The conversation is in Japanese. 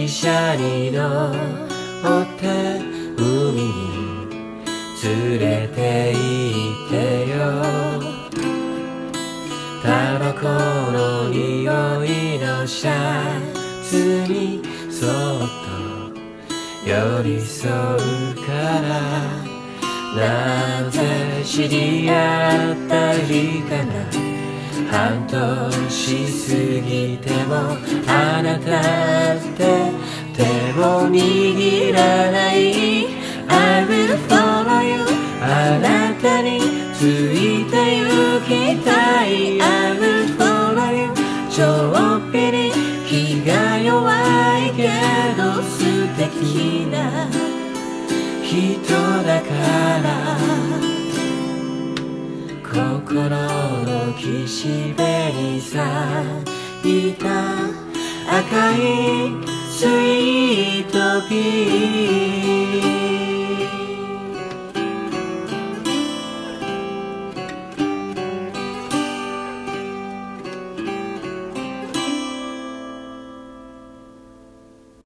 汽車に乗って海に連れて行ってよ。タバコの匂いのシャツにそっと寄り添うから。なぜ知り合った日から半年過ぎてもあなたって手も握らない。 I will follow you あなたについて行きたい。 I will follow you ちょっぴり気が弱いけど素敵な人だから。心の岸辺に咲いた赤いスイートピ